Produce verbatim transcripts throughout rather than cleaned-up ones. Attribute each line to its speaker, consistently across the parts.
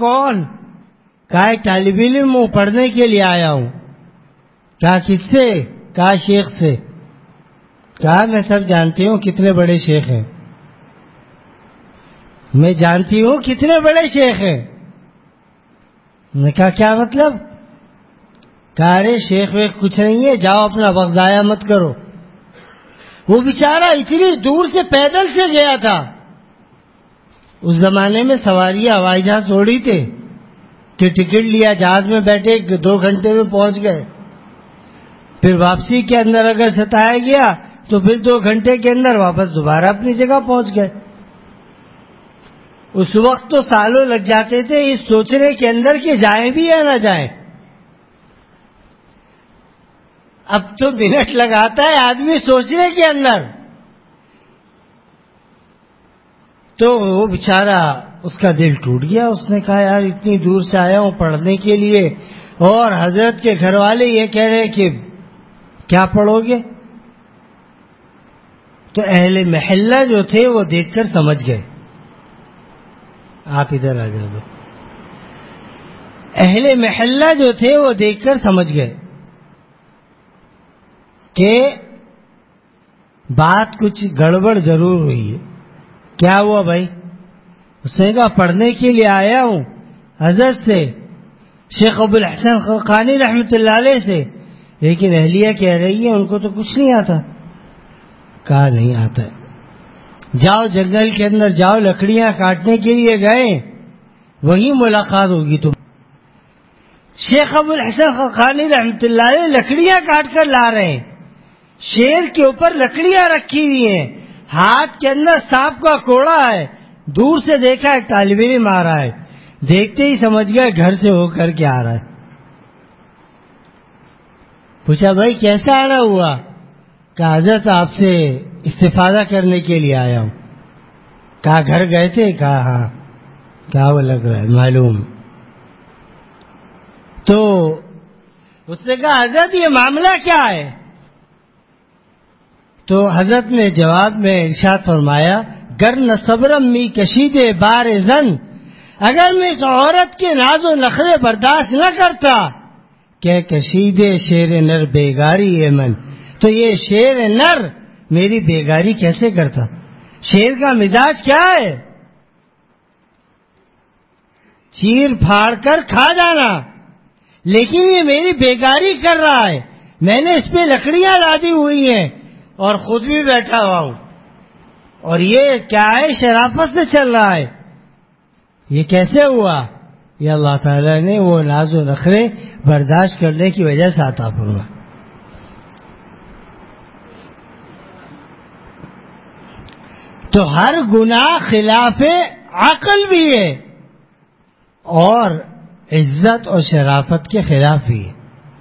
Speaker 1: کون؟ کہا ایک طالب علم ہوں، پڑھنے کے لیے آیا ہوں. کہا کس سے؟ کہا شیخ سے. کہا میں سب جانتی ہوں کتنے بڑے شیخ ہیں، میں جانتی ہوں کتنے بڑے شیخ ہیں. میں کہا کیا مطلب؟ کہا ارے شیخ ویخ کچھ نہیں ہے، جاؤ اپنا وقت ضائع مت کرو. وہ بیچارہ اتنی دور سے پیدل سے گیا تھا. اس زمانے میں سواریاں ہوائی جہاز تھوڑی تھے کہ ٹکٹ لیا جہاز میں بیٹھے دو گھنٹے میں پہنچ گئے. پھر واپسی کے اندر اگر ستایا گیا تو پھر دو گھنٹے کے اندر واپس دوبارہ اپنی جگہ پہنچ گئے. اس وقت تو سالوں لگ جاتے تھے اس سوچنے کے اندر کہ جائیں بھی یا نہ جائیں. اب تو منٹ لگاتا ہے آدمی سوچنے کے اندر. تو وہ بیچارہ اس کا دل ٹوٹ گیا. اس نے کہا یار اتنی دور سے آیا ہوں پڑھنے کے لیے اور حضرت کے گھر والے یہ کہہ رہے کہ کیا پڑھو گے؟ تو اہل محلہ جو تھے وہ دیکھ کر سمجھ گئے. آپ ادھر آ جاؤ. اہل محلہ جو تھے وہ دیکھ کر سمجھ گئے کہ بات کچھ گڑبڑ ضرور ہوئی ہے. کیا ہوا بھائی؟ اس نے کہا پڑھنے کے لیے آیا ہوں حضرت سے، شیخ ابو الحسن خقانی رحمۃ اللہ علیہ سے، لیکن اہلیہ کہہ رہی ہے ان کو تو کچھ نہیں آتا. کہا نہیں آتا ہے. جاؤ جنگل کے اندر جاؤ، لکڑیاں کاٹنے کے لیے گئے، وہیں ملاقات ہوگی تم. شیخ ابو الحسن خقانی رحمۃ اللہ علیہ لکڑیاں کاٹ کر لا رہے ہیں. شیر کے اوپر لکڑیاں رکھی ہوئی ہیں، ہاتھ کے اندر سانپ کا کوڑا ہے. دور سے دیکھا ایک طالب علم آ رہا ہے، دیکھتے ہی سمجھ گئے گھر سے ہو کر کے آ رہا ہے. پوچھا بھائی کیسا آنا ہوا؟ کہا حضرت آپ سے استفادہ کرنے کے لیے آیا ہوں. کہا گھر گئے تھے؟ کہا ہاں. کیا وہ لگ رہا ہے معلوم. تو اس نے کہا حضرت یہ معاملہ کیا ہے؟ تو حضرت نے جواب میں ارشاد فرمایا گر نہ صبرم می کشید بار زن، اگر میں اس عورت کے ناز و نخرے برداشت نہ کرتا کہ کشید شیر نر بیگاری ہے من، تو یہ شیر نر میری بیگاری کیسے کرتا؟ شیر کا مزاج کیا ہے؟ چیر پھاڑ کر کھا جانا. لیکن یہ میری بیگاری کر رہا ہے. میں نے اس پہ لکڑیاں لادی ہوئی ہیں اور خود بھی بیٹھا ہوا ہوں، اور یہ کیا ہے؟ شرافت سے چل رہا ہے. یہ کیسے ہوا؟ یہ اللہ تعالیٰ نے وہ ناز و نخرے برداشت کرنے کی وجہ سے عطا فرمایا. تو ہر گناہ خلاف عقل بھی ہے اور عزت اور شرافت کے خلاف بھی ہے.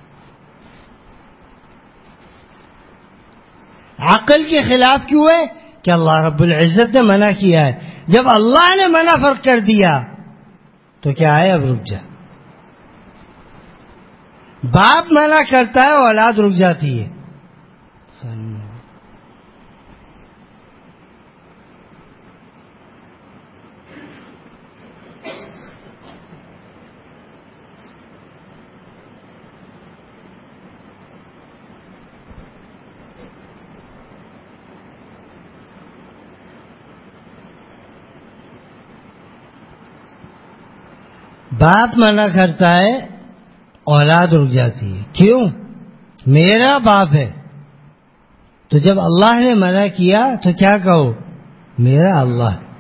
Speaker 1: عقل کے خلاف کیوں ہے؟ کہ اللہ رب العزت نے منع کیا ہے. جب اللہ نے منع فرق کر دیا تو کیا ہے؟ اب رک جا. باپ منع کرتا ہے اولاد رک جاتی ہے. باپ منع کرتا ہے اولاد رک جاتی ہے. کیوں؟ میرا باپ ہے. تو جب اللہ نے منع کیا تو کیا کہو؟ میرا اللہ ہے،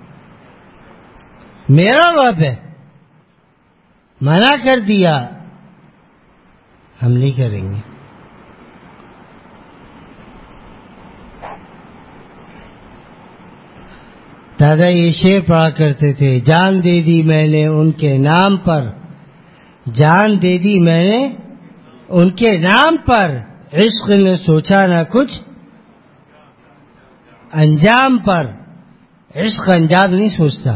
Speaker 1: میرا باپ ہے. منع کر دیا ہم نہیں کریں گے. دادا یہ شعر پڑھا کرتے تھے، جان دے دی میں نے ان کے نام پر، جان دے دی میں نے ان کے نام پر، عشق نے سوچا نہ کچھ انجام پر. عشق انجام نہیں سوچتا،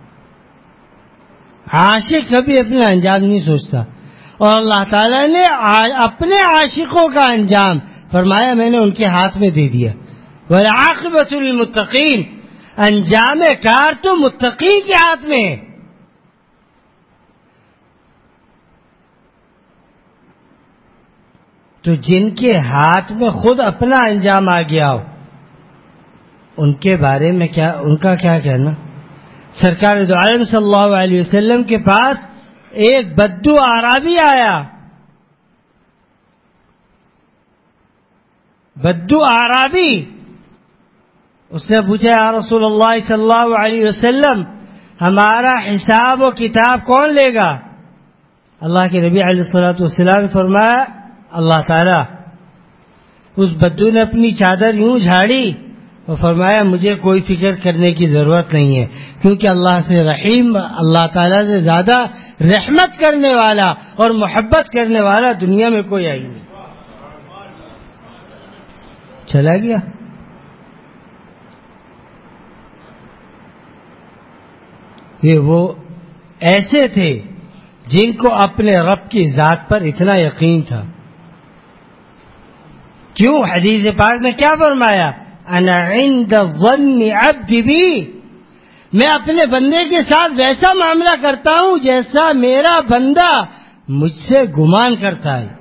Speaker 1: عاشق کبھی اپنا انجام نہیں سوچتا. اور اللہ تعالیٰ نے اپنے عاشقوں کا انجام فرمایا میں نے ان کے ہاتھ میں دے دیا. والعاقبۃ للمتقین، انجام کار تو متقی کے ہاتھ میں ہے. تو جن کے ہاتھ میں خود اپنا انجام آ گیا ہو ان کے بارے میں کیا، ان کا کیا کہنا؟ سرکار دو عالم صلی اللہ علیہ وسلم کے پاس ایک بدو اعرابی آیا، بدو اعرابی، اس نے پوچھا یا رسول اللہ صلی اللہ علیہ وسلم ہمارا حساب و کتاب کون لے گا؟ اللہ کے نبی علیہ الصلوۃ والسلام نے فرمایا اللہ تعالیٰ۔ اس بدو نے اپنی چادر یوں جھاڑی اور فرمایا مجھے کوئی فکر کرنے کی ضرورت نہیں ہے، کیونکہ اللہ سے رحیم، اللہ تعالیٰ سے زیادہ رحمت کرنے والا اور محبت کرنے والا دنیا میں کوئی آئی نہیں۔ چلا گیا۔ یہ وہ ایسے تھے جن کو اپنے رب کی ذات پر اتنا یقین تھا۔ کیوں؟ حدیث پاک میں کیا فرمایا؟ انا عند ظن عبدی بی، میں اپنے بندے کے ساتھ ویسا معاملہ کرتا ہوں جیسا میرا بندہ مجھ سے گمان کرتا ہے۔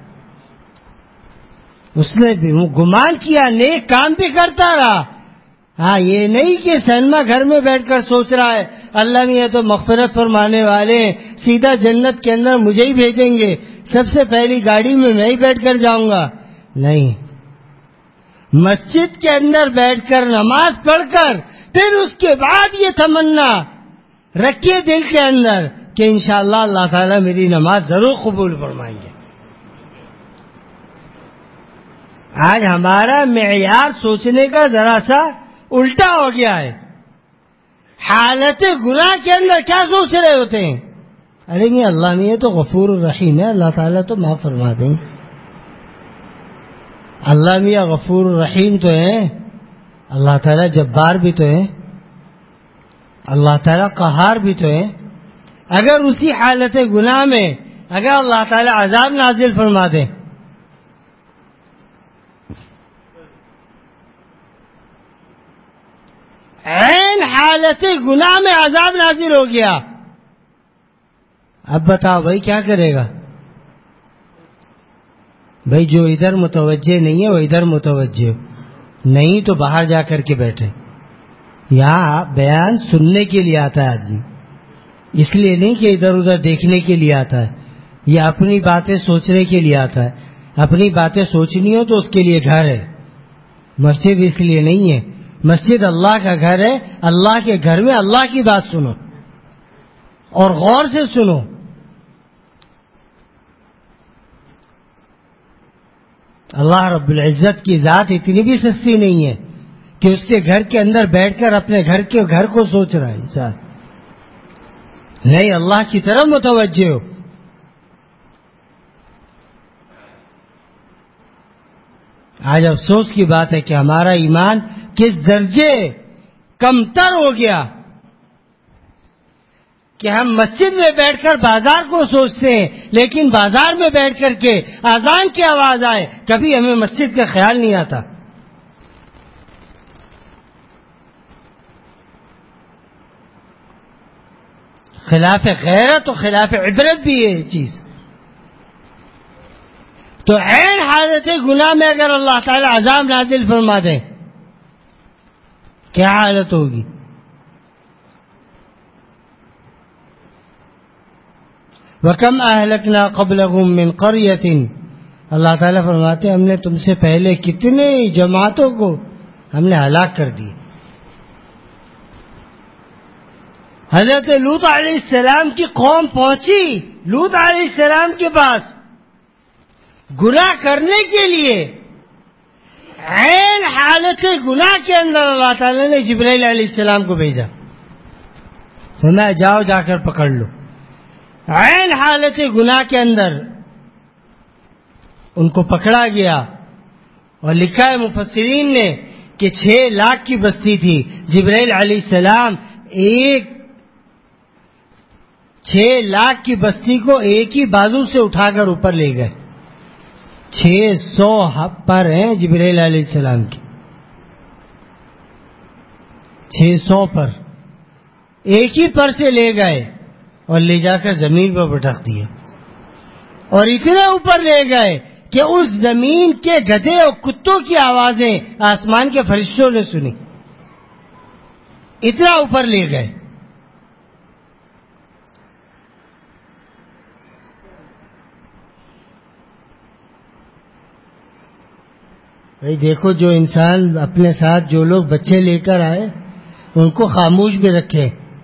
Speaker 1: اس نے بھی گمان کیا، نیک کام بھی کرتا رہا۔ ہاں یہ نہیں کہ سینما گھر میں بیٹھ کر سوچ رہا ہے اللہ نے یہ تو مغفرت فرمانے والے ہیں، سیدھا جنت کے اندر مجھے ہی بھیجیں گے، سب سے پہلی گاڑی میں میں ہی بیٹھ کر جاؤں گا۔ نہیں، مسجد کے اندر بیٹھ کر نماز پڑھ کر پھر اس کے بعد یہ تمنا رکھیے دل کے اندر کہ انشاءاللہ اللہ تعالیٰ میری نماز ضرور قبول فرمائیں گے۔ آج ہمارا معیار سوچنے کا ذرا سا الٹا ہو گیا ہے۔ حالت گناہ کے اندر کیا سوچ رہے ہوتے ہیں؟ ارے نہیں اللہ میں یہ تو غفور الرحیم ہے، اللہ تعالیٰ تو معاف فرما دیں گے۔ اللہ میاں غفور الرحیم تو ہیں، اللہ تعالیٰ جبار بھی تو ہیں، اللہ تعالیٰ قہار بھی تو ہیں۔ اگر اسی حالت گناہ میں اگر اللہ تعالیٰ عذاب نازل فرما دیں، عین حالت گناہ میں عذاب نازل ہو گیا، اب بتاؤ بھائی کیا کرے گا؟ بھائی جو ادھر متوجہ نہیں ہے وہ ادھر متوجہ ہو، نہیں تو باہر جا کر کے بیٹھے۔ یہاں بیان سننے کے لیے آتا ہے آدمی، اس لیے نہیں کہ ادھر ادھر دیکھنے کے لیے آتا ہے، یہ اپنی باتیں سوچنے کے لیے آتا ہے۔ اپنی باتیں سوچنی ہو تو اس کے لیے گھر ہے، مسجد اس لیے نہیں ہے۔ مسجد اللہ کا گھر ہے، اللہ کے گھر میں اللہ کی بات سنو اور غور سے سنو۔ اللہ رب العزت کی ذات اتنی بھی سستی نہیں ہے کہ اس کے گھر کے اندر بیٹھ کر اپنے گھر کے گھر کو سوچ رہا ہے انسان، نہیں اللہ کی طرف متوجہ ہو۔ آج افسوس کی بات ہے کہ ہمارا ایمان کس درجے کمتر ہو گیا کہ ہم مسجد میں بیٹھ کر بازار کو سوچتے ہیں، لیکن بازار میں بیٹھ کر کے اذان کی آواز آئے کبھی ہمیں مسجد کا خیال نہیں آتا۔ خلاف غیرت و خلاف عبرت بھی ہے یہ چیز۔ تو عین حالت گناہ میں اگر اللہ تعالی عذاب نازل فرما دیں کیا حالت ہوگی؟ وَكَمْ أَهْلَكْنَا قَبْلَهُمْ مِنْ قَرْيَةٍ، اللہ تعالیٰ فرماتے ہیں ہم نے تم سے پہلے کتنے جماعتوں کو ہم نے ہلاک کر دی۔ حضرت لوط علیہ السلام کی قوم پہنچی لوط علیہ السلام کے پاس گناہ کرنے کے لیے، عین حالت گناہ کے اندر اللہ تعالیٰ نے جبرائیل علیہ السلام کو بھیجا، فرمایا جاؤ جا کر پکڑ لو۔ عین حالت گناہ کے اندر ان کو پکڑا گیا، اور لکھا ہے مفسرین نے کہ چھ لاکھ کی بستی تھی، جبرائیل علیہ السلام ایک چھ لاکھ کی بستی کو ایک ہی بازو سے اٹھا کر اوپر لے گئے۔ چھ سو پر ہیں جبرائیل علیہ السلام کی، چھ سو پر ایک ہی پر سے لے گئے اور لے جا کر زمین پر پٹک دیا، اور اتنے اوپر لے گئے کہ اس زمین کے گدھے اور کتوں کی آوازیں آسمان کے فرشتوں نے سنی. اتنا اوپر لے گئے. بھائی دیکھو، جو انسان اپنے ساتھ جو لوگ بچے لے کر آئے ان کو خاموش بھی رکھے.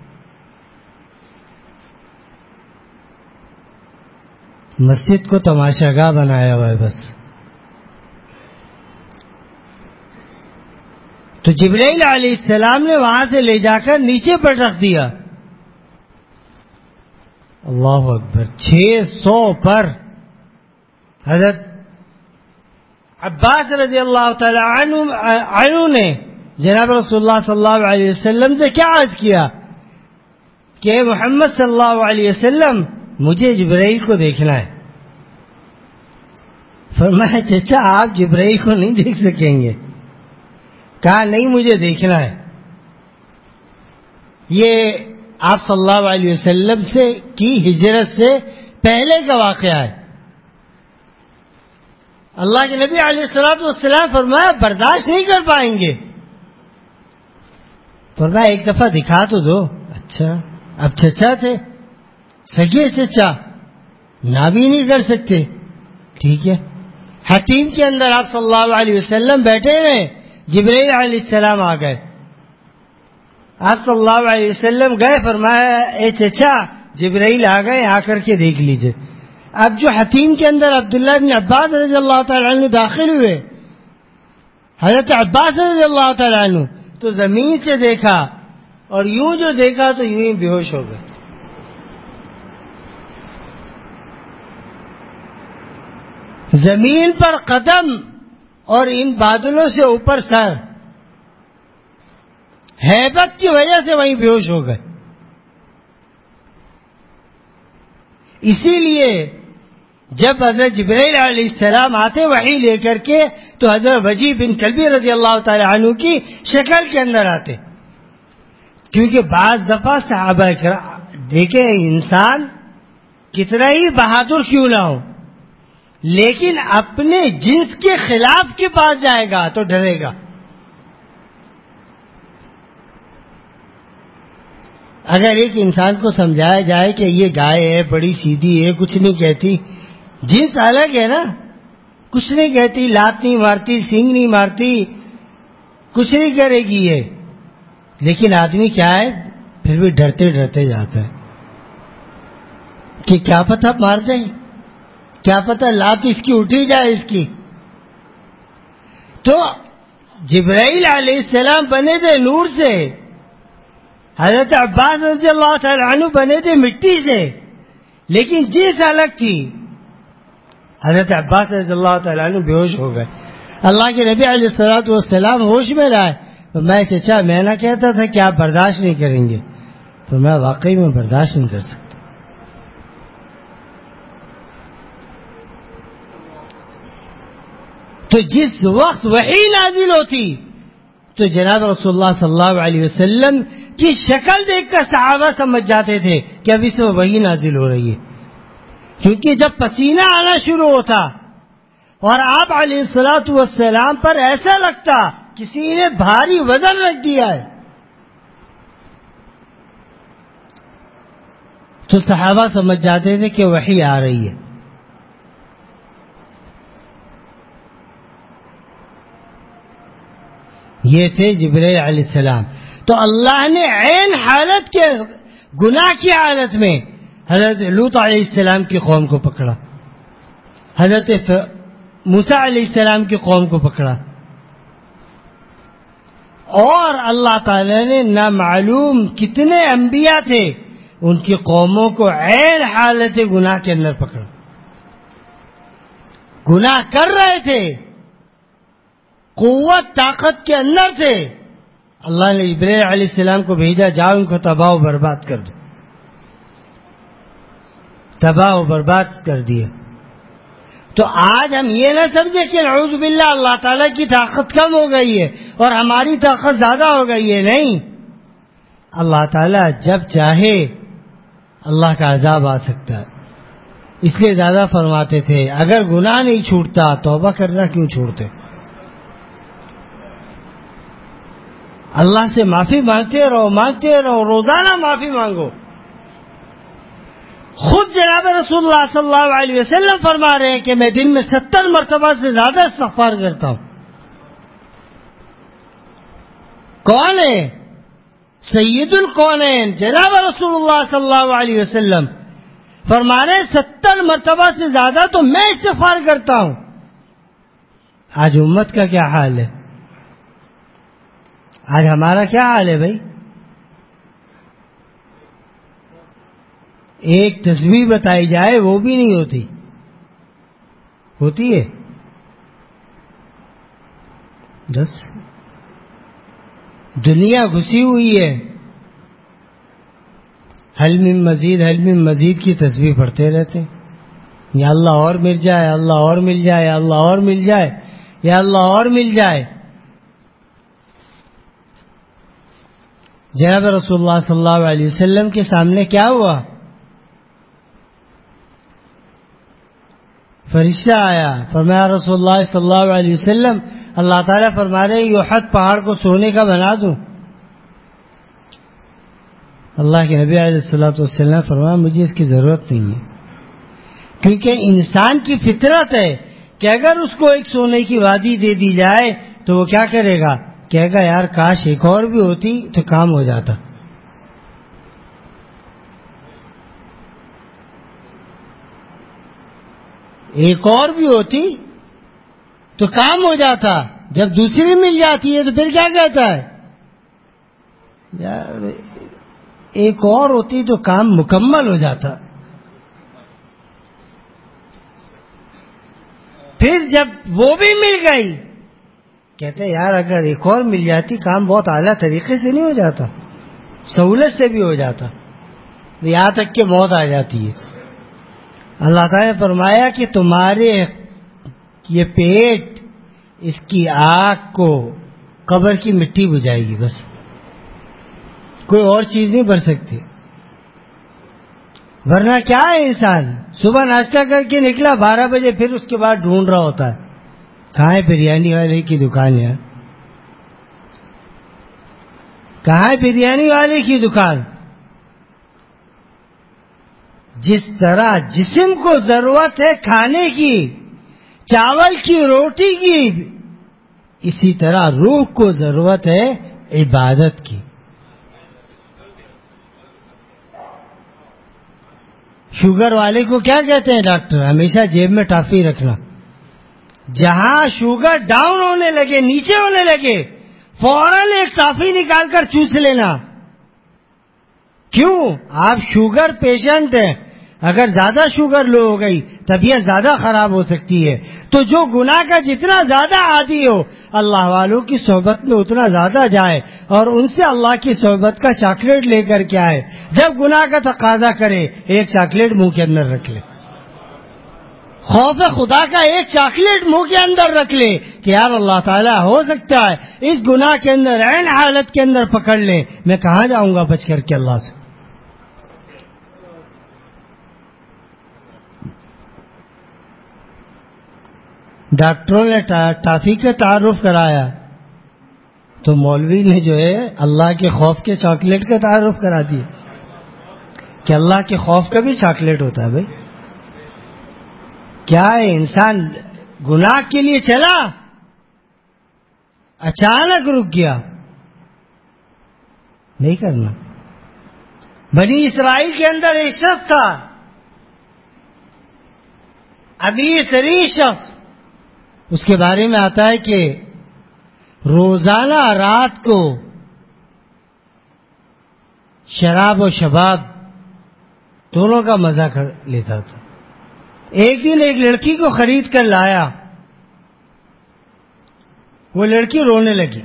Speaker 1: مسجد کو تماشا گاہ بنایا ہوا ہے بس. تو جبرائیل علیہ السلام نے وہاں سے لے جا کر نیچے پر رکھ دیا. اللہ اکبر. چھ سو پر حضرت عباس رضی اللہ تعالی عنہ, عنہ نے جناب رسول اللہ صلی اللہ علیہ وسلم سے کیا عرض کیا کہ محمد صلی اللہ علیہ وسلم مجھے جبرائیل کو دیکھنا ہے. فرمایا چچا آپ جبرائیل کو نہیں دیکھ سکیں گے. کہا نہیں مجھے دیکھنا ہے. یہ آپ صلی اللہ علیہ وسلم سے کی ہجرت سے پہلے کا واقعہ ہے. اللہ کے نبی علیہ الصلوۃ والسلام فرمایا برداشت نہیں کر پائیں گے. فرمایا ایک دفعہ دکھا تو دو. اچھا اب چچا تھے, سگے چچا, نہ بھی نہیں کر سکتے. ٹھیک ہے. حتیم کے اندر آپ صلی اللہ علیہ وسلم بیٹھے ہوئے, جبرائیل علیہ السلام آ گئے. آپ صلی اللہ علیہ وسلم گئے, فرمایا اے چچا جبرائیل آ گئے, آ کر کے دیکھ لیجئے. اب جو حتیم کے اندر عبداللہ بن عباس رضی اللہ تعالی عنہ داخل ہوئے, حضرت عباس رضی اللہ تعالی عنہ تو زمین سے دیکھا اور یوں جو دیکھا تو یوں ہی بے ہوش ہو گئے. زمین پر قدم اور ان بادلوں سے اوپر سر, ہیبت کی وجہ سے وہیں بے ہوش ہو گئے. اسی لیے جب حضرت جبرائیل علیہ السلام آتے وحی لے کر کے تو حضرت وجیح بن کلبی رضی اللہ تعالی عنہ کی شکل کے اندر آتے, کیونکہ بعض دفعہ صحابہ کرام دیکھیں انسان کتنا ہی بہادر کیوں نہ ہو, لیکن اپنے جنس کے خلاف کے پاس جائے گا تو ڈرے گا. اگر ایک انسان کو سمجھایا جائے کہ یہ گائے ہے, بڑی سیدھی ہے, کچھ نہیں کہتی, جنس الگ ہے نا, کچھ نہیں کہتی, لات نہیں مارتی, سینگ نہیں مارتی, کچھ نہیں کرے گی یہ, لیکن آدمی کیا ہے پھر بھی ڈرتے ڈرتے جاتا ہے کہ کیا پتہ مار دیں, کیا پتہ لات اس کی اٹھی جائے اس کی. تو جبرائیل علیہ السلام بنے تھے نور سے, حضرت عباس رضی اللہ تعالی عنہ بنے تھے مٹی سے, لیکن جنس الگ تھی. حضرت عباس رضی اللہ تعالی عنہ بے ہوش ہو گئے. اللہ کے نبی علیہ الصلوۃ والسلام ہوش میں لائے. تو میں چچا میں نہ کہتا تھا کہ آپ برداشت نہیں کریں گے, تو میں واقعی میں برداشت نہیں کر سکتا. تو جس وقت وحی نازل ہوتی تو جناب رسول اللہ صلی اللہ علیہ وسلم کی شکل دیکھ کر صحابہ سمجھ جاتے تھے کہ اب اس میں وحی نازل ہو رہی ہے, کیونکہ جب پسینہ آنا شروع ہوتا اور آپ علیہ الصلوۃ والسلام پر ایسا لگتا کسی نے بھاری وزن رکھ دیا ہے, تو صحابہ سمجھ جاتے تھے کہ وحی آ رہی ہے. یہ تھے جبرائیل علیہ السلام. تو اللہ نے عین حالت کے گناہ کی حالت میں حضرت لوط علیہ السلام کی قوم کو پکڑا, حضرت موسیٰ علیہ السلام کی قوم کو پکڑا, اور اللہ تعالی نے نامعلوم کتنے انبیاء تھے ان کی قوموں کو عین حالت گناہ کے اندر پکڑا. گناہ کر رہے تھے, قوت طاقت کے اندر تھے, اللہ نے جبرائیل علیہ السلام کو بھیجا, جاؤ ان کو تباہ و برباد کر دو. تباہ و برباد کر دیا. تو آج ہم یہ نہ سمجھے کہ نعوذ باللہ اللہ تعالیٰ کی طاقت کم ہو گئی ہے اور ہماری طاقت زیادہ ہو گئی ہے. نہیں, اللہ تعالیٰ جب چاہے اللہ کا عذاب آ سکتا ہے. اس لیے زیادہ فرماتے تھے اگر گناہ نہیں چھوٹتا توبہ کرنا کیوں چھوڑتے؟ اللہ سے معافی مانگتے رہو مانگتے رہو روزانہ معافی مانگو. خود جناب رسول اللہ صلی اللہ علیہ وسلم فرما رہے ہیں کہ میں دن میں ستر مرتبہ سے زیادہ استغفار کرتا ہوں. کون ہے؟ سید الکونین جناب رسول اللہ صلی اللہ علیہ وسلم فرما رہے ہیں ستر مرتبہ سے زیادہ تو میں استغفار کرتا ہوں. آج امت کا کیا حال ہے؟ آج ہمارا کیا حال ہے بھائی؟ ایک تسبیح بتائی جائے وہ بھی نہیں ہوتی. ہوتی ہے بس دنیا گھسی ہوئی ہے. حل من مزید حل من مزید کی تسبیح پڑھتے رہتے ہیں. یا اللہ اور مل جائے اللہ اور مل جائے اللہ اور مل جائے یا اللہ اور مل جائے. جناب رسول اللہ صلی اللہ علیہ وسلم کے سامنے کیا ہوا؟ فرشتہ آیا فرمایا رسول اللہ صلی اللہ علیہ وسلم اللہ تعالیٰ فرما رہے یہ احد پہاڑ کو سونے کا بنا دوں. اللہ کے نبی علیہ الصلوۃ والسلام فرمایا مجھے اس کی ضرورت نہیں ہے، کیونکہ انسان کی فطرت ہے کہ اگر اس کو ایک سونے کی وادی دے دی جائے تو وہ کیا کرے گا؟ کہے گا یار کاش ایک اور بھی ہوتی تو کام ہو جاتا. ایک اور بھی ہوتی تو کام ہو جاتا. جب دوسری مل جاتی ہے تو پھر کیا کہتا ہے؟ یار ایک اور ہوتی تو کام مکمل ہو جاتا. پھر جب وہ بھی مل گئی کہتے یار اگر ایک اور مل جاتی کام بہت اعلیٰ طریقے سے نہیں ہو جاتا، سہولت سے بھی ہو جاتا، یہاں تک کہ موت آ جاتی ہے. اللہ تعالیٰ نے فرمایا کہ تمہارے یہ پیٹ اس کی آگ کو قبر کی مٹی بجھائے گی، بس کوئی اور چیز نہیں بھر سکتی. ورنہ کیا ہے انسان صبح ناشتہ کر کے نکلا بارہ بجے پھر اس کے بعد ڈھونڈ رہا ہوتا ہے کہاں ہے بریانی والے کی دکان ہے، کہاں ہے بریانی والے کی دکان. جس طرح جسم کو ضرورت ہے کھانے کی چاول کی روٹی کی، اسی طرح روح کو ضرورت ہے عبادت کی. شوگر والے کو کیا کہتے ہیں ڈاکٹر؟ ہمیشہ جیب میں ٹافی رکھنا. جہاں شوگر ڈاؤن ہونے لگے نیچے ہونے لگے فوراً ایک ٹافی نکال کر چوس لینا. کیوں؟ آپ شوگر پیشنٹ ہیں، اگر زیادہ شوگر لو ہو گئی طبیعت زیادہ خراب ہو سکتی ہے. تو جو گناہ کا جتنا زیادہ عادی ہو اللہ والوں کی صحبت میں اتنا زیادہ جائے اور ان سے اللہ کی صحبت کا چاکلیٹ لے کر کے آئے. جب گناہ کا تقاضا کرے ایک چاکلیٹ منہ کے اندر رکھ لے، خوف خدا کا ایک چاکلیٹ منہ کے اندر رکھ لے کہ یار اللہ تعالیٰ ہو سکتا ہے اس گناہ کے اندر عین حالت کے اندر پکڑ لے، میں کہاں جاؤں گا بچ کر کے اللہ سے. ڈاکٹروں نے ٹافی کا تعارف کرایا تو مولوی نے جو ہے اللہ کے خوف کے چاکلیٹ کا تعارف کرا دیا کہ اللہ کے خوف کا بھی چاکلیٹ ہوتا ہے. بھائی کیا ہے انسان گناہ کے لیے چلا اچانک رک گیا، نہیں کرنا. بنی اسرائیل کے اندر ایک شخص تھا امیر ترین شخص، اس کے بارے میں آتا ہے کہ روزانہ رات کو شراب و شباب دونوں کا مزہ کر لیتا تھا. ایک دن ایک لڑکی کو خرید کر لایا، وہ لڑکی رونے لگی.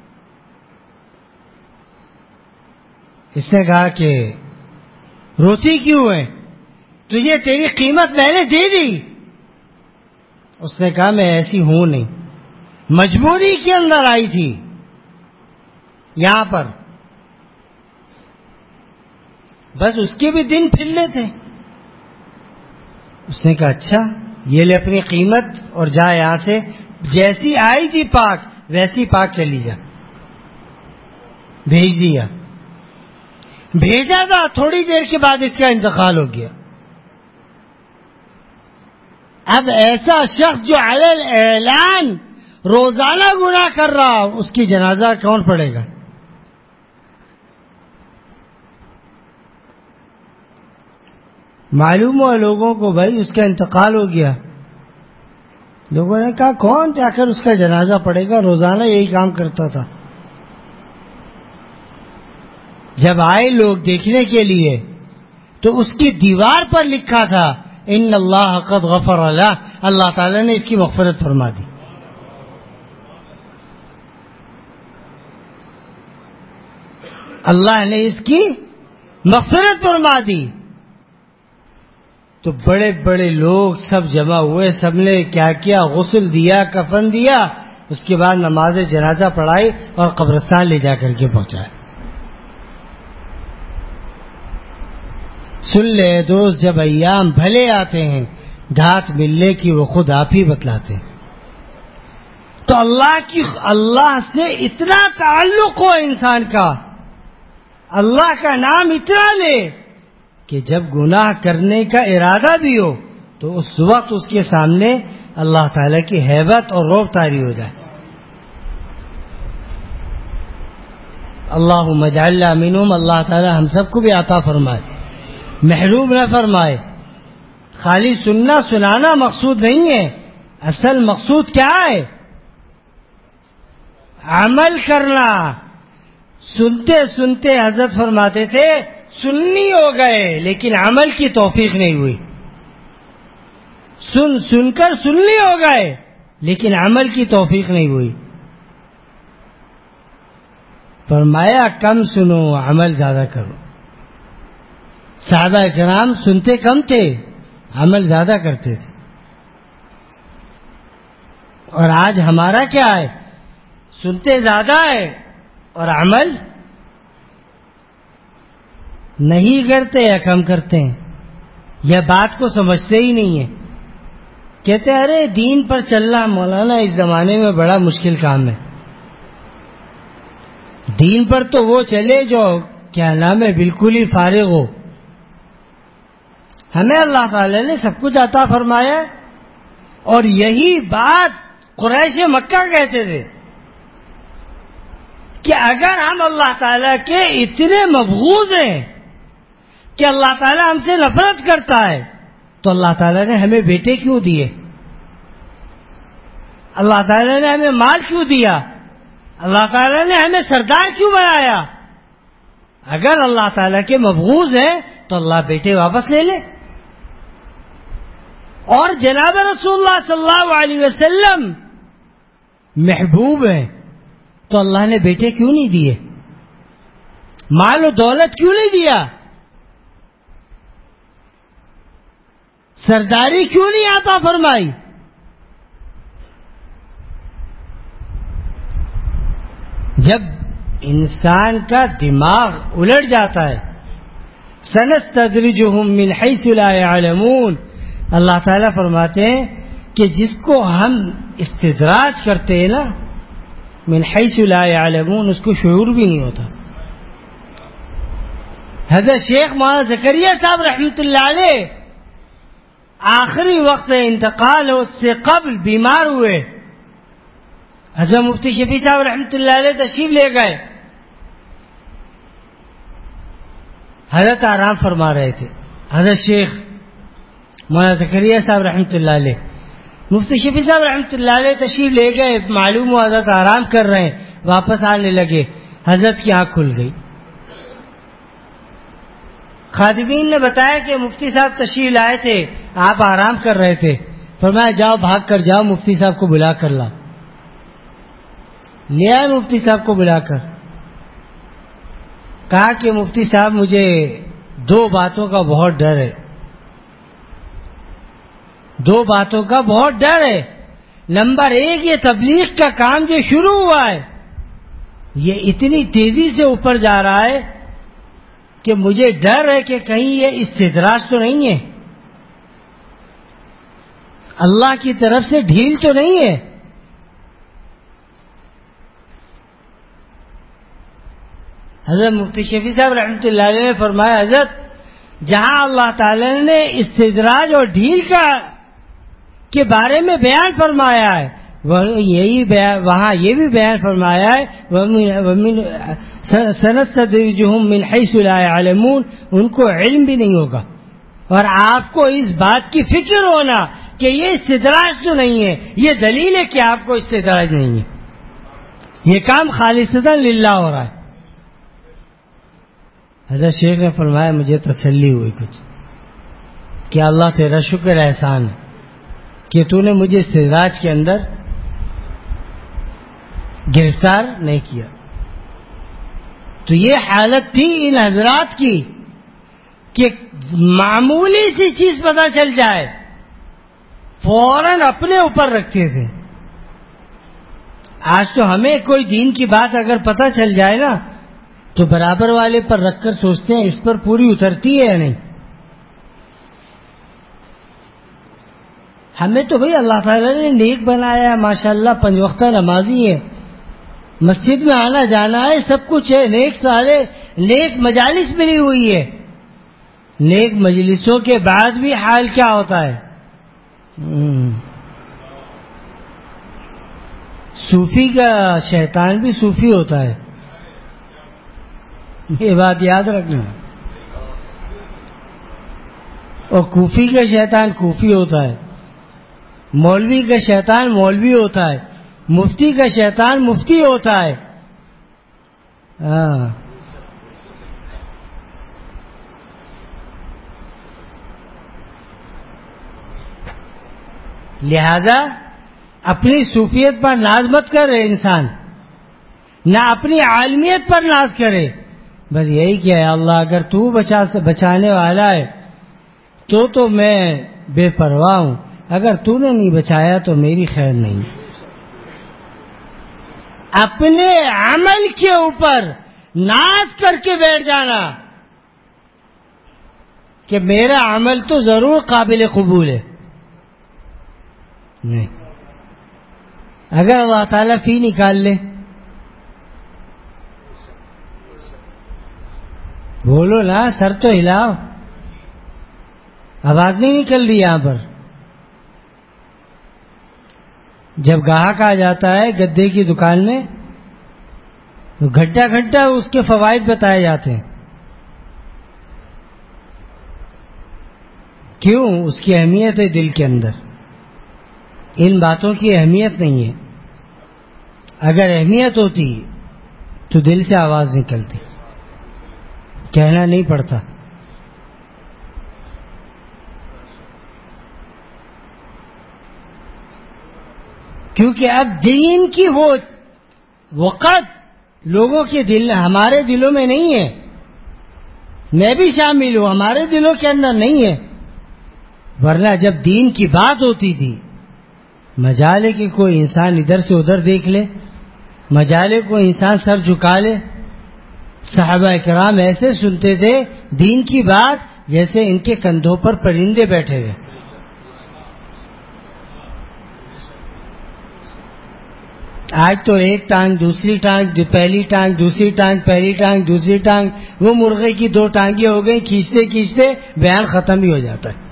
Speaker 1: اس نے کہا کہ روتی کیوں ہے؟ تجھے تیری قیمت میں نے دے دی. اس نے کہا میں ایسی ہوں نہیں، مجبوری کے اندر آئی تھی یہاں پر. بس اس کے بھی دن پھر لیتے. اس نے کہا اچھا یہ لے اپنی قیمت اور جا یہاں سے، جیسی آئی تھی پاک ویسی پاک چلی جا. بھیج دیا. بھیجا تھا، تھوڑی دیر کے بعد اس کا انتقال ہو گیا. اب ایسا شخص جو علی الاعلان روزانہ گناہ کر رہا، اس کی جنازہ کون پڑھے گا؟ معلوم ہوا لوگوں کو بھائی اس کا انتقال ہو گیا. لوگوں نے کہا کون جا کر اس کا جنازہ پڑھے گا، روزانہ یہی کام کرتا تھا. جب آئے لوگ دیکھنے کے لیے تو اس کی دیوار پر لکھا تھا ان اللہ قد غفر له، اللہ تعالی نے اس کی مغفرت فرما دی. اللہ نے اس کی مغفرت فرما دی. تو بڑے بڑے لوگ سب جمع ہوئے، سب نے کیا کیا، غسل دیا، کفن دیا، اس کے بعد نماز جنازہ پڑھائی اور قبرستان لے جا کر کے پہنچایا. سن لے دوست، جب ایام بھلے آتے ہیں دھات ملنے کی وہ خود آپ ہی بتلاتے ہیں. تو اللہ کی اللہ سے اتنا تعلق ہو انسان کا، اللہ کا نام اتنا لے کہ جب گناہ کرنے کا ارادہ بھی ہو تو اس وقت اس کے سامنے اللہ تعالی کی ہیبت اور رعب طاری ہو جائے. اللہم اجعلنا منہم، اللہ تعالی ہم سب کو بھی عطا فرمائے، محروم نہ فرمائے. خالی سننا سنانا مقصود نہیں ہے، اصل مقصود کیا ہے؟ عمل کرنا. سنتے سنتے حضرت فرماتے تھے سننی ہو گئے لیکن عمل کی توفیق نہیں ہوئی. سن سن کر سننی ہو گئے لیکن عمل کی توفیق نہیں ہوئی. فرمایا کم سنو عمل زیادہ کرو. صحابہ کرام سنتے کم تھے، عمل زیادہ کرتے تھے. اور آج ہمارا کیا ہے؟ سنتے زیادہ ہے اور عمل نہیں کرتے یا کم کرتے ہیں. یہ بات کو سمجھتے ہی نہیں ہیں. کہتے ہیں ارے دین پر چلنا مولانا اس زمانے میں بڑا مشکل کام ہے. دین پر تو وہ چلے جو کیا نام ہے بالکل ہی فارغ ہو. ہمیں اللہ تعالی نے سب کچھ عطا فرمایا اور یہی بات قریش مکہ کہتے تھے کہ اگر ہم اللہ تعالیٰ کے اتنے مبغوض ہیں کہ اللہ تعالیٰ ہم سے نفرت کرتا ہے تو اللہ تعالیٰ نے ہمیں بیٹے کیوں دیے؟ اللہ تعالیٰ نے ہمیں مال کیوں دیا؟ اللہ تعالیٰ نے ہمیں سردار کیوں بنایا؟ اگر اللہ تعالیٰ کے مبغوض ہیں تو اللہ بیٹے واپس لے لے. اور جناب رسول اللہ صلی اللہ علیہ وسلم محبوب ہیں تو اللہ نے بیٹے کیوں نہیں دیے؟ مال و دولت کیوں نہیں دیا؟ سرداری کیوں نہیں عطا فرمائی؟ جب انسان کا دماغ الٹ جاتا ہے، سنستدرجہم من حیث لا یعلمون، اللہ تعالیٰ فرماتے ہیں کہ جس کو ہم استدراج کرتے ہیں نا، من حیث لا یعلمون، اس کو شعور بھی نہیں ہوتا. حضرت شیخ مولانا زکریا صاحب رحمۃ اللہ علیہ آخری وقت انتقال سے قبل بیمار ہوئے. حضرت مفتی شفیع صاحب رحمۃ اللہ علیہ تشریف لے گئے. حضرت آرام فرما رہے تھے. حضرت شیخ مولانا زکریا صاحب رحمۃ اللہ علیہ مفتی شفیع صاحب رحمۃ اللہ علیہ تشریف لے گئے. معلوم ہوا حضرت آرام کر رہے ہیں، واپس آنے لگے. حضرت کی آنکھ کھل گئی. خادمین نے بتایا کہ مفتی صاحب تشریف لائے تھے، آپ آرام کر رہے تھے. فرمایا جاؤ بھاگ کر جاؤ مفتی صاحب کو بلا کر لا. لے آئے مفتی صاحب کو بلا کر. کہا کہ مفتی صاحب مجھے دو باتوں کا بہت ڈر ہے. دو باتوں کا بہت ڈر ہے. نمبر ایک، یہ تبلیغ کا کام جو شروع ہوا ہے یہ اتنی تیزی سے اوپر جا رہا ہے کہ مجھے ڈر ہے کہ کہیں یہ استدراج تو نہیں ہے. اللہ کی طرف سے ڈھیل تو نہیں ہے. حضرت مفتی شفیع صاحب رحمۃ اللہ علیہ نے فرمایا حضرت جہاں اللہ تعالی نے استدراج اور ڈھیل کا کے بارے میں بیان فرمایا ہے یہی وہاں یہ بھی بیان فرمایا ہے سنستدرجہم من حیث لا یعلمون، ان کو علم بھی نہیں ہوگا. اور آپ کو اس بات کی فکر ہونا کہ یہ استدراج تو نہیں ہے، یہ دلیل ہے کہ آپ کو استدراج نہیں ہے. یہ کام خالصتاً للہ ہو رہا ہے. حضرت شیخ نے فرمایا مجھے تسلی ہوئی کچھ کہ اللہ تیرا شکر احسان ہے کہ تو نے مجھے استدراج کے اندر گرفتار نہیں کیا. تو یہ حالت تھی ان حضرات کی کہ معمولی سی چیز پتہ چل جائے فوراً اپنے اوپر رکھتے تھے. آج تو ہمیں کوئی دین کی بات اگر پتہ چل جائے نا تو برابر والے پر رکھ کر سوچتے ہیں اس پر پوری اترتی ہے یا نہیں. ہمیں تو بھئی اللہ تعالیٰ نے نیک بنایا ہے، ماشاءاللہ پنج وقتہ نمازی ہے، مسجد میں آنا جانا ہے، سب کچھ ہے، نیک سارے نیک مجالس ملی ہوئی ہے. نیک مجلسوں کے بعد بھی حال کیا ہوتا ہے؟ صوفی کا شیطان بھی صوفی ہوتا ہے، یہ بات یاد رکھنا. اور کوفی کا شیطان کوفی ہوتا ہے، مولوی کا شیطان مولوی ہوتا ہے، مفتی کا شیطان مفتی ہوتا ہے. ہاں لہذا اپنی صوفیت پر ناز مت کرے انسان، نہ اپنی عالمیت پر ناز کرے. بس یہی کہ اللہ اگر تو بچا سے بچانے والا ہے تو تو میں بے پرواہ ہوں، اگر تو نے نہیں بچایا تو میری خیر نہیں. اپنے عمل کے اوپر ناز کر کے بیٹھ جانا کہ میرا عمل تو ضرور قابل قبول ہے. نہیں، اگر اللہ تعالیٰ فی نکال لے، بولو نا، سر تو ہلاؤ، آواز نہیں نکل رہی یہاں پر. جب گاہک آ جاتا ہے گدے کی دکان میں تو گھنٹہ گھنٹہ اس کے فوائد بتائے جاتے ہیں. کیوں؟ اس کی اہمیت ہے دل کے اندر. ان باتوں کی اہمیت نہیں ہے. اگر اہمیت ہوتی تو دل سے آواز نکلتی، کہنا نہیں پڑتا. کیونکہ اب دین کی وہ وقت لوگوں کے دل ہمارے دلوں میں نہیں ہے. میں بھی شامل ہوں، ہمارے دلوں کے اندر نہیں ہے. ورنہ جب دین کی بات ہوتی تھی مجالے کہ کوئی انسان ادھر سے ادھر دیکھ لے، مجالے کو انسان سر جھکا لے. صحابہ کرام ایسے سنتے تھے دین کی بات جیسے ان کے کندھوں پر پرندے بیٹھے ہوئے. آج تو ایک ٹانگ دوسری ٹانگ، پہلی ٹانگ دوسری ٹانگ، پہلی ٹانگ دوسری ٹانگ، وہ مرغے کی دو ٹانگیں ہو گئی، کھینچتے کھینچتے بیان ختم ہی ہو جاتا ہے.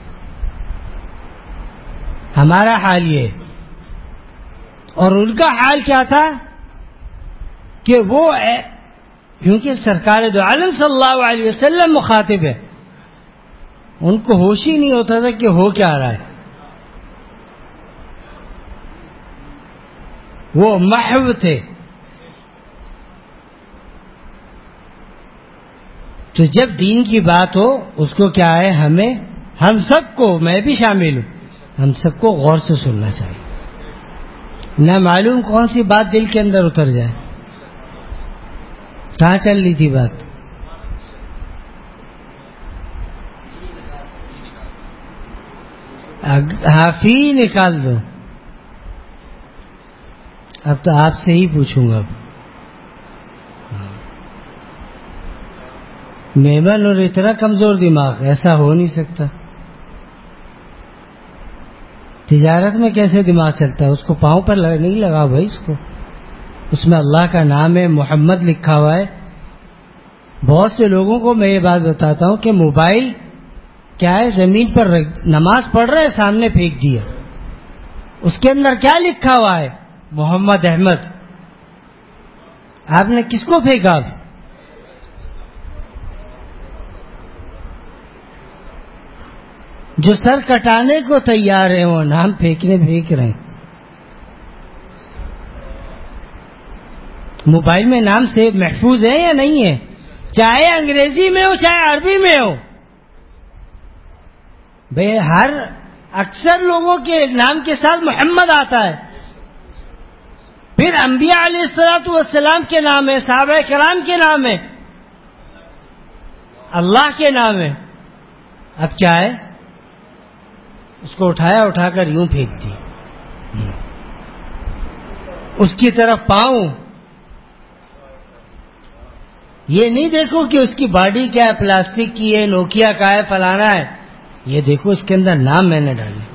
Speaker 1: ہمارا حال یہ ہے. اور ان کا حال کیا تھا کہ وہ کیونکہ سرکار دو عالم صلی اللہ علیہ وسلم مخاطب ہے، ان کو ہوش ہی نہیں ہوتا تھا کہ ہو کیا رہا ہے. وہ محو تھے. تو جب دین کی بات ہو اس کو کیا ہے، ہمیں ہم سب کو، میں بھی شامل ہوں، ہم سب کو غور سے سننا چاہیے. نہ معلوم کون سی بات دل کے اندر اتر جائے. کہاں چل رہی تھی بات؟ حافی نکال دو. اب تو آپ سے ہی پوچھوں گا. میمن اور اتنا کمزور دماغ، ایسا ہو نہیں سکتا. تجارت میں کیسے دماغ چلتا ہے؟ اس کو پاؤں پر نہیں لگا بھائی، اس کو اس میں اللہ کا نام ہے، محمد لکھا ہوا ہے. بہت سے لوگوں کو میں یہ بات بتاتا ہوں کہ موبائل کیا ہے، زمین پر نماز پڑھ رہے سامنے پھینک دیا، اس کے اندر کیا لکھا ہوا ہے؟ محمد احمد. آپ نے کس کو پھینکا؟ جو سر کٹانے کو تیار ہیں وہ نام پھینکنے پھینک رہے ہیں. موبائل میں نام سے محفوظ ہے یا نہیں ہے؟ چاہے انگریزی میں ہو چاہے عربی میں ہو. بھئی ہر اکثر لوگوں کے نام کے ساتھ محمد آتا ہے، پھر انبیاء علیہ الصلوۃ والسلام کے نام ہے، صحابہ کرام کے نام ہے، اللہ کے نام ہے. اب کیا ہے؟ اس کو اٹھایا، اٹھا کر یوں پھینک دی. اس کی طرف پاؤں، یہ نہیں دیکھو کہ اس کی باڈی کیا ہے، پلاسٹک کی ہے، نوکیا کا ہے، فلانا ہے. یہ دیکھو اس کے اندر نام میں نے ڈالے.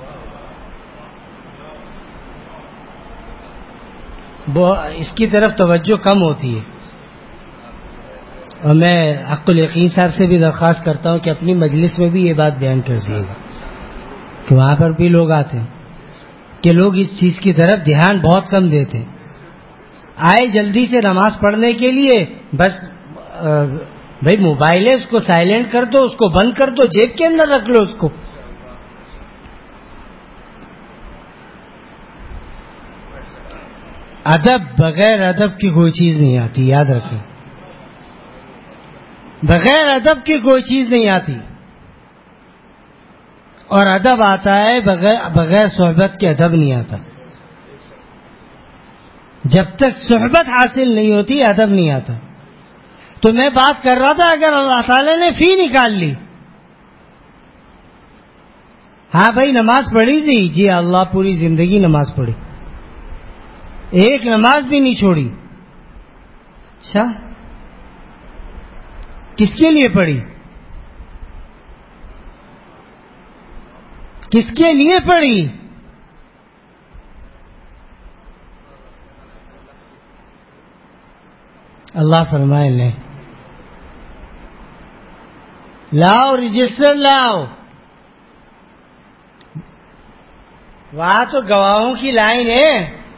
Speaker 1: وہ اس کی طرف توجہ کم ہوتی ہے. اور میں حق الیقین صاحب سے بھی درخواست کرتا ہوں کہ اپنی مجلس میں بھی یہ بات بیان کر دیے گا کہ وہاں پر بھی لوگ آتے ہیں کہ لوگ اس چیز کی طرف دھیان بہت کم دیتے. آئے جلدی سے نماز پڑھنے کے لیے، بس بھائی موبائل ہے، اس کو سائلنٹ کر دو، اس کو بند کر دو، جیب کے اندر رکھ لو اس کو. ادب، بغیر ادب کی کوئی چیز نہیں آتی، یاد رکھیں. بغیر ادب کی کوئی چیز نہیں آتی، اور ادب آتا ہے بغیر بغیر صحبت کے ادب نہیں آتا. جب تک صحبت حاصل نہیں ہوتی ادب نہیں آتا. تو میں بات کر رہا تھا، اگر اللہ تعالی نے فی نکال لی، ہاں بھائی نماز پڑھی تھی، جی اللہ پوری زندگی نماز پڑھی، ایک نماز بھی نہیں چھوڑی. اچھا کس کے لیے پڑھی؟ کس کے لیے پڑھی؟ اللہ فرمائے لیں لاؤ رجسٹر لاؤ. وہاں تو گواہوں کی لائن ہے.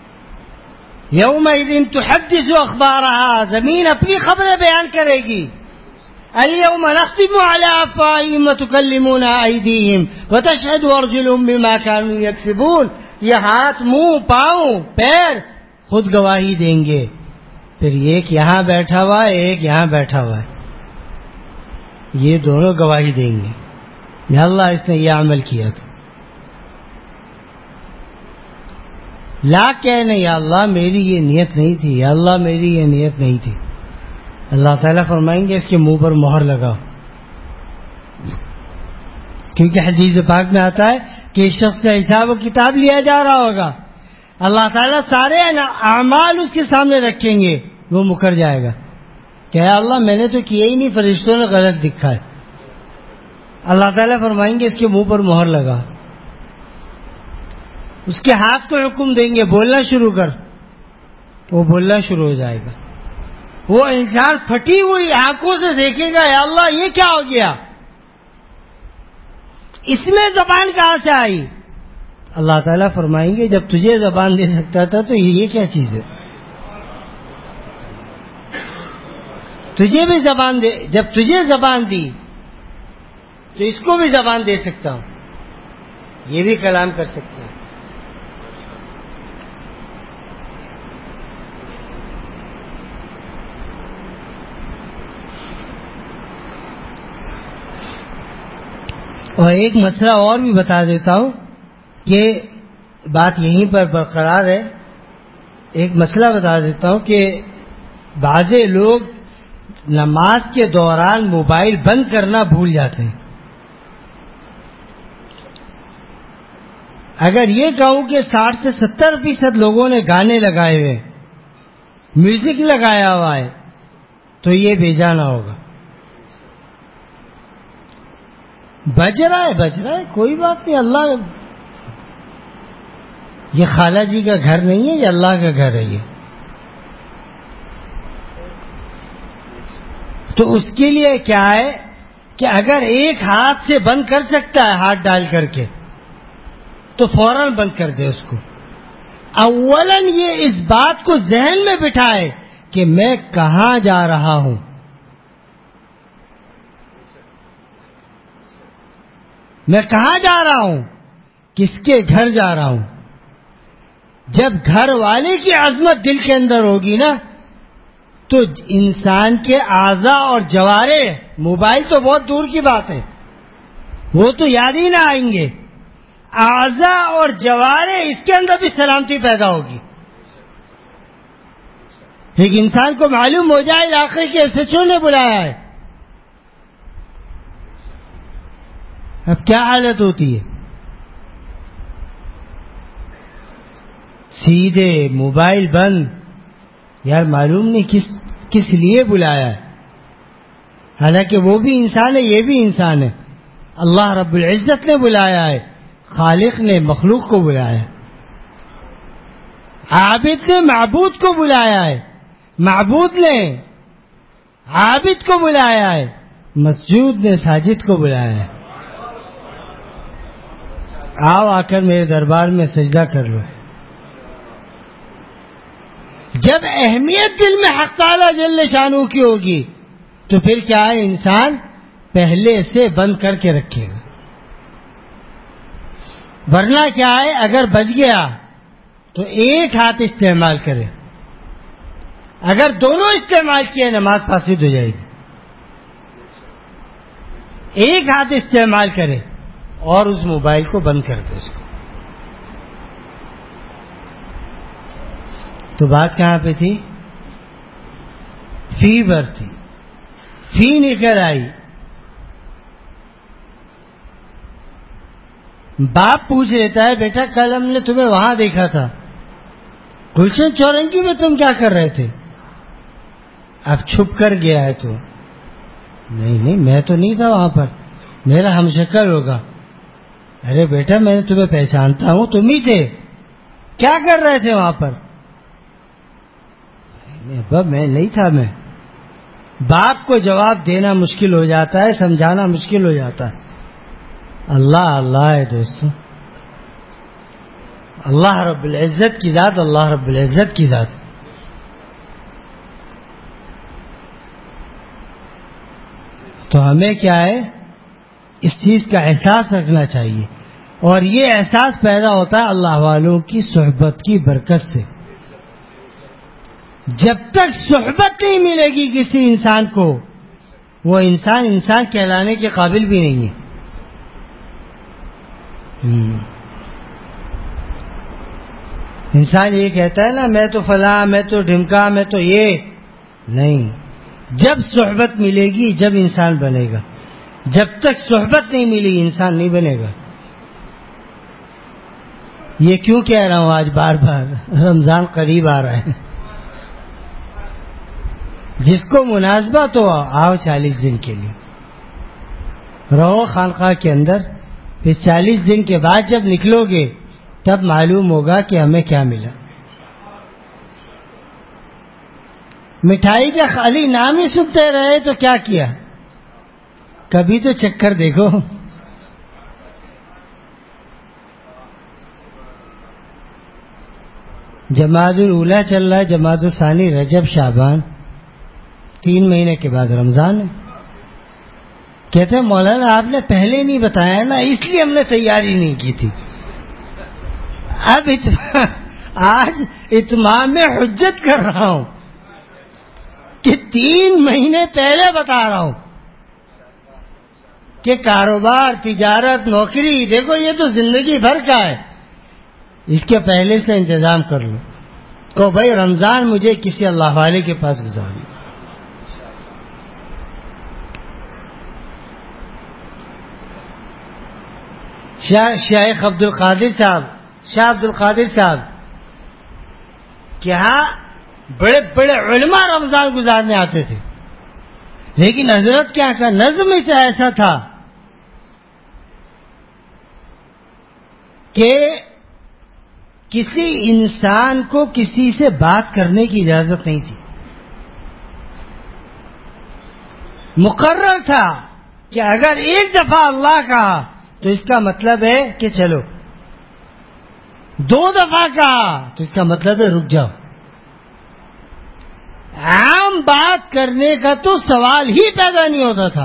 Speaker 1: یومئذ تحدث اخبارها، زمین اپنی خبریں بیان کرے گی. اليوم نختم على افواههم وتكلمنا ايديهم وتشهد ارجلهم بما كانوا يكسبون. یہ ہاتھ، منہ، پاؤں، پیر خود گواہی دیں گے. پھر ایک یہاں بیٹھا ہوا ہے، ایک یہاں بیٹھا ہوا ہے، یہ دونوں گواہی دیں گے یا اللہ اس نے یہ عمل کیا تھا. لا کہنے یا اللہ میری یہ نیت نہیں تھی، یا اللہ میری یہ نیت نہیں تھی. اللہ تعالیٰ فرمائیں گے اس کے منہ پر مہر لگاؤ. کیونکہ حدیث پاک میں آتا ہے کہ اس شخص سے حساب و کتاب لیا جا رہا ہوگا، اللہ تعالیٰ سارے اعمال اس کے سامنے رکھیں گے، وہ مکر جائے گا کہ یا اللہ میں نے تو کیا ہی نہیں، فرشتوں نے غلط دکھا ہے. اللہ تعالیٰ فرمائیں گے اس کے منہ پر مہر لگا. اس کے ہاتھ کو حکم دیں گے بولنا شروع کر، وہ بولنا شروع ہو جائے گا. وہ انسان پھٹی ہوئی آنکھوں سے دیکھے گا یا اللہ یہ کیا ہو گیا، اس میں زبان کہاں سے آئی؟ اللہ تعالیٰ فرمائیں گے جب تجھے زبان دے سکتا تھا تو یہ کیا چیز ہے؟ تجھے بھی زبان دے، جب تجھے زبان دی تو اس کو بھی زبان دے سکتا ہوں، یہ بھی کلام کر سکتا ہے. اور ایک مسئلہ اور بھی بتا دیتا ہوں کہ بات یہیں پر برقرار ہے. ایک مسئلہ بتا دیتا ہوں کہ بعض لوگ نماز کے دوران موبائل بند کرنا بھول جاتے ہیں. اگر یہ کہوں کہ ساٹھ سے ستر فیصد لوگوں نے گانے لگائے ہوئے، میوزک لگایا ہوا ہے، تو یہ بھیجانا ہوگا. بج رہا ہے بج رہا ہے کوئی بات نہیں، اللہ یہ خالہ جی کا گھر نہیں ہے، یہ اللہ کا گھر ہے یہ. تو اس کے لیے کیا ہے کہ اگر ایک ہاتھ سے بند کر سکتا ہے ہاتھ ڈال کر کے تو فوراً بند کر دے اس کو. اولاً یہ اس بات کو ذہن میں بٹھائے کہ میں کہاں جا رہا ہوں. میں کہاں جا رہا ہوں، کس کے گھر جا رہا ہوں. جب گھر والے کی عظمت دل کے اندر ہوگی نا تو انسان کے اعضاء اور جوارے، موبائل تو بہت دور کی بات ہے، وہ تو یاد ہی نہ آئیں گے. اعضاء اور جوارے، اس کے اندر بھی سلامتی پیدا ہوگی. ایک انسان کو معلوم ہو جائے علاقے کے ایس ایچ او نے بلایا ہے، اب کیا حالت ہوتی ہے. سیدھے موبائل بند. یار معلوم نہیں کس کس لیے بلایا ہے، حالانکہ وہ بھی انسان ہے یہ بھی انسان ہے. اللہ رب العزت نے بلایا ہے، خالق نے مخلوق کو بلایا ہے، عابد نے معبود کو بلایا ہے، معبود نے عابد کو بلایا ہے، مسجود نے ساجد کو بلایا ہے. آؤ آ کر میرے دربار میں سجدہ کر لو. جب اہمیت دل میں حق تعالی جل شانہ کی ہوگی تو پھر کیا ہے، انسان پہلے سے بند کر کے رکھے گا. ورنہ کیا ہے، اگر بچ گیا تو ایک ہاتھ استعمال کرے، اگر دونوں استعمال کیے نماز فاسد ہو جائے گی. ایک ہاتھ استعمال کرے اور اس موبائل کو بند کر دے اس کو. تو بات کہاں پہ تھی؟ فیور تھی، فی نکل آئی. باپ پوچھ لیتا ہے بیٹا کل ہم نے تمہیں وہاں دیکھا تھا، گلشن چورنگی میں تم کیا کر رہے تھے؟ اب چھپ کر گیا ہے تو نہیں نہیں میں تو نہیں تھا وہاں پر، میرا ہم شکل ہوگا. ارے بیٹا میں تمہیں پہچانتا ہوں، تم ہی تھے، کیا کر رہے تھے وہاں پر؟ ابا میں نہیں تھا. میں باپ کو جواب دینا مشکل ہو جاتا ہے، سمجھانا مشکل ہو جاتا ہے. اللہ اللہ ہے دوستو، اللہ رب العزت کی ذات، اللہ رب العزت کی ذات. تو ہمیں کیا ہے، اس چیز کا احساس رکھنا چاہیے. اور یہ احساس پیدا ہوتا ہے اللہ والوں کی صحبت کی برکت سے. جب تک صحبت نہیں ملے گی کسی انسان کو، وہ انسان انسان کہلانے کے قابل بھی نہیں ہے. انسان یہ کہتا ہے نا میں تو فلاں، میں تو ڈھمکا، میں تو یہ نہیں. جب صحبت ملے گی جب انسان بنے گا. جب تک صحبت نہیں ملی انسان نہیں بنے گا. یہ کیوں کہہ رہا ہوں آج بار بار؟ رمضان قریب آ رہا ہے، جس کو مناسبت ہو آؤ چالیس دن کے لیے رہو خانقاہ کے اندر. پھر چالیس دن کے بعد جب نکلو گے تب معلوم ہوگا کہ ہمیں کیا ملا. مٹھائی کا خالی نام ہی سنتے رہے تو کیا کیا؟ کبھی تو چکر دیکھو. جمادی الاولیٰ چل رہا ہے، جمادی الثانی، رجب، شعبان، تین مہینے کے بعد رمضان ہے. کہتے ہیں مولانا آپ نے پہلے نہیں بتایا نا، اس لیے ہم نے تیاری نہیں کی تھی. اب آج اتمام میں حجت کر رہا ہوں کہ تین مہینے پہلے بتا رہا ہوں کہ کاروبار، تجارت، نوکری، دیکھو یہ تو زندگی بھر کا ہے، اس کے پہلے سے انتظام کر لو. کو بھائی رمضان مجھے کسی اللہ والے کے پاس گزار لو. شیخ عبد القادر صاحب، شاہ عبد القادر صاحب کہ ہاں بڑے بڑے علماء رمضان گزارنے آتے تھے، لیکن حضرت کیا کا نظم ہی ایسا تھا کہ کسی انسان کو کسی سے بات کرنے کی اجازت نہیں تھی. مقرر تھا کہ اگر ایک دفعہ اللہ کہا تو اس کا مطلب ہے کہ چلو، دو دفعہ کہا تو اس کا مطلب ہے رک جاؤ. عام بات کرنے کا تو سوال ہی پیدا نہیں ہوتا تھا.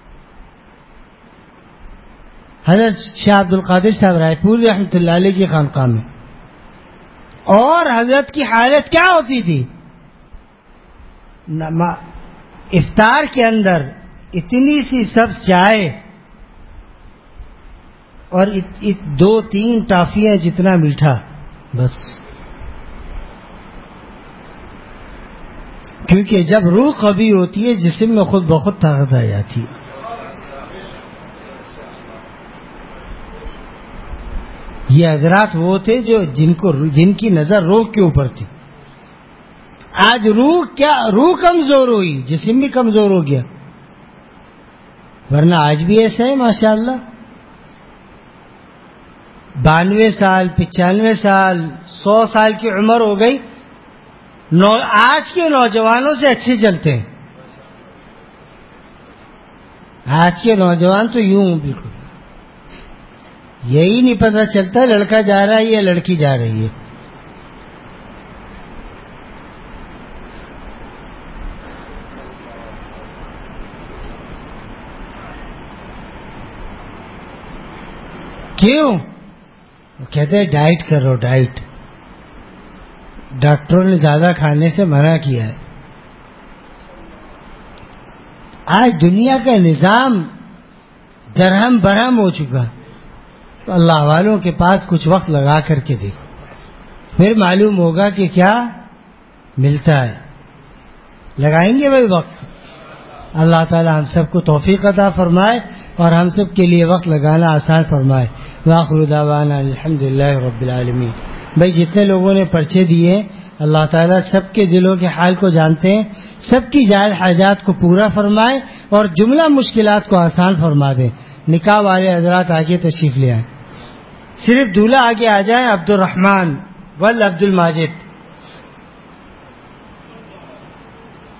Speaker 1: حضرت شاہ عبد القادر صاحب رائے پور رحمۃ اللہ علیہ کی خانقاہ میں، اور حضرت کی حالت کیا ہوتی تھی؟ افطار کے اندر اتنی سی سبز چائے اور ات ات دو تین ٹافیاں جتنا میٹھا، بس. کیونکہ جب روح قوی ہوتی ہے جسم میں خود بخود طاقت آ جاتی ہے. یہ حضرات وہ تھے جو جن کو جن کی نظر روح کے اوپر تھی. آج روح کیا روح کمزور ہوئی، جسم بھی کمزور ہو گیا، ورنہ آج بھی ایسا ہے ماشاءاللہ. بانوے سال پچانوے سال سو سال کی عمر ہو گئی، نو آج کے نوجوانوں سے اچھے چلتے ہیں. آج کے نوجوان تو یوں بالکل یہی نہیں پتہ چلتا لڑکا جا رہا ہے یا لڑکی جا رہی ہے. کیوں؟ وہ کہتے ہیں ڈائٹ کرو، ڈائٹ. ڈاکٹروں نے زیادہ کھانے سے منع کیا ہے. آج دنیا کا نظام درہم برہم ہو چکا. تو اللہ والوں کے پاس کچھ وقت لگا کر کے دیکھو، پھر معلوم ہوگا کہ کیا ملتا ہے. لگائیں گے بھائی وقت. اللہ تعالی ہم سب کو توفیق عطا فرمائے اور ہم سب کے لیے وقت لگانا آسان فرمائے. وآخر دعوانا الحمدللہ رب العالمین. بھائی جتنے لوگوں نے پرچے دیے اللہ تعالیٰ سب کے دلوں کے حال کو جانتے ہیں، سب کی جائز حاجات کو پورا فرمائے اور جملہ مشکلات کو آسان فرما دیں. نکاح والے حضرات آگے تشریف لے آئیں. صرف دولہا آگے آ جائیں. عبد الرحمن ول عبد الماجد.